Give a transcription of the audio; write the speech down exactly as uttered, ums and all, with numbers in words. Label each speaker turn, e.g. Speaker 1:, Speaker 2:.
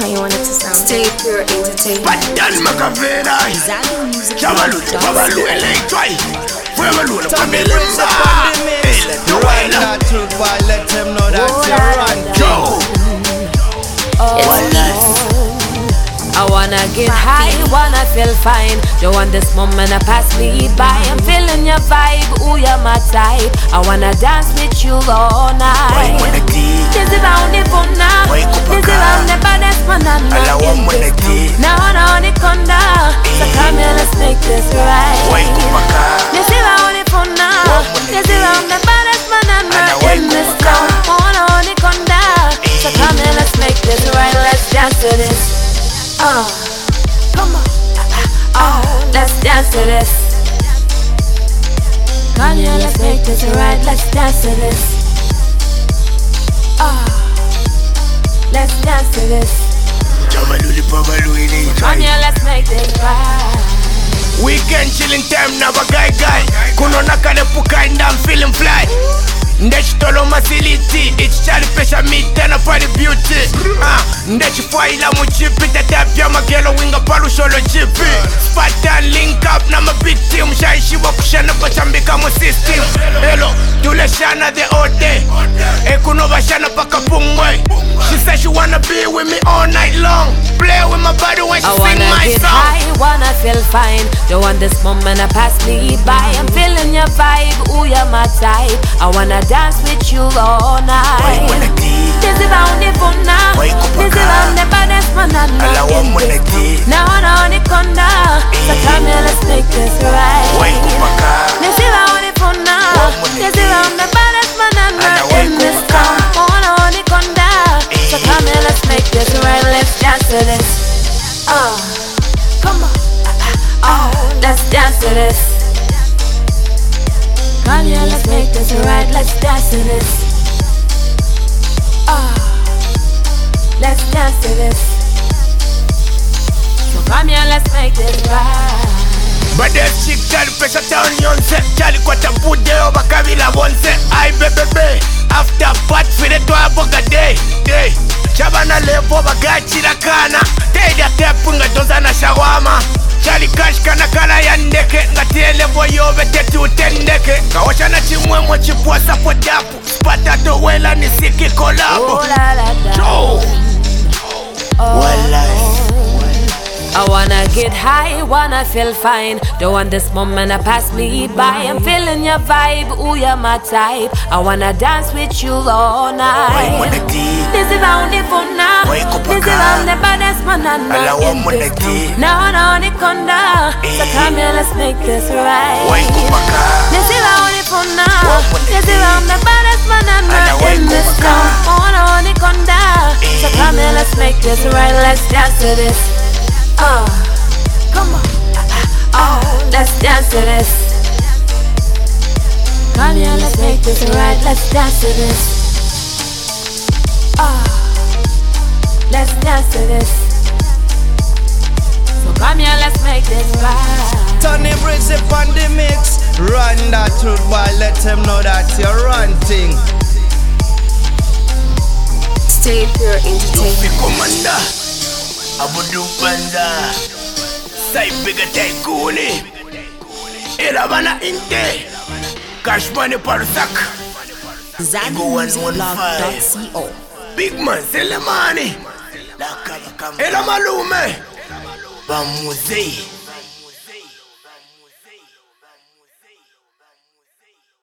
Speaker 1: how you want it to sound. Stay Pure Entertainment.
Speaker 2: Badan Macavera. Chavalu, Chavalu, Electri. Fuemalu, Pamela.
Speaker 3: Right now, truth boy, let them know that you're right.
Speaker 2: Joe.
Speaker 4: I wanna get high, wanna feel fine. Don't want this moment to pass me by. I'm feeling your vibe, ooh, you're my type. I wanna dance with you all night. This is round the phone now. This is round the baddest man I know. Now I know the conda. So come here, let's make this right. This is round the phone now. This is round the baddest man I know in this town. I know the conda. So come here, let's make this right. Let's dance to this. Oh, come on, oh, let's dance to this. Kanye, let's make this right, let's dance to this. Oh, let's dance to this. Kanye, let's make this right.
Speaker 2: Weekend chilling time, never guy guy. Kuno nakale puka and I'm feeling fly. Ndechi tolo masiliti, it's chali pesha mitana for the beauty. Ah, ndechi faila mu chipi, tatapia magelo winga palu solo chipi. Spartan link up na ma big team, shaishi wa kushana pachambika mu system. Hello, tule shana the all day. Ekuno bashana paka pungwe. She said she wanna be with me all night long. Play with my body when she
Speaker 4: I
Speaker 2: sing my
Speaker 4: get
Speaker 2: song.
Speaker 4: High, wanna feel fine. Don't want this moment to pass me by. I'm feeling your vibe, ooh, you're my type. I wanna dance with you all night. This is round the phone now. This is round the baddest man I know in this town. Now I know the conda. So come here, let's make this right. This is round the phone now. This is round the baddest man I know in this town. I know the conda. So come here, let's make this right. Let's dance to this. Oh, come on. Oh, let's dance to this. Kanye, let's make this right, let's dance to this. Oh, let's dance to this. So come here, let's make this right.
Speaker 2: But this chick tell pressure town yonse. Charlie kwata bude over kabila bonse. I bebe after part for the toa boga day day. Chabana levo bagachira kana. Teida tepunga donza na shawama. Charlie cash kana kala ya ndeke. Ngatele boyo vete tutendeke. Kawasha na chimwemo chipua sapo dapu. Spata to wela ni siki kolabo.
Speaker 4: Oh la la la.
Speaker 2: Joe.
Speaker 4: Oh. I wanna get high, wanna feel fine. Don't want this moment to pass me by. I'm feeling your vibe, ooh, you're my type. I wanna dance with you all night. This is round the phone now. This is round the baddest man I know in this town. Now I know the conda. So come here, let's make this right. This is round the phone now. This is round the baddest man I know in this town. I know the conda. So come here, let's make this right. Let's dance to this. Oh, come on. Oh, let's dance to this. Kanye, let's make this right. Let's dance to this. Oh, let's dance to this. So come here, let's make this right.
Speaker 3: Tony Bridge on the mix. Run that truth boy, let them know that you're ranting.
Speaker 1: Stay Pure Entertainment.
Speaker 2: Commander Abudu Banza Saipiga Taikuni Elavana Inte Cash Money Parsak Igo one one five Big Man Selemani Ela Malume. Bamuzei.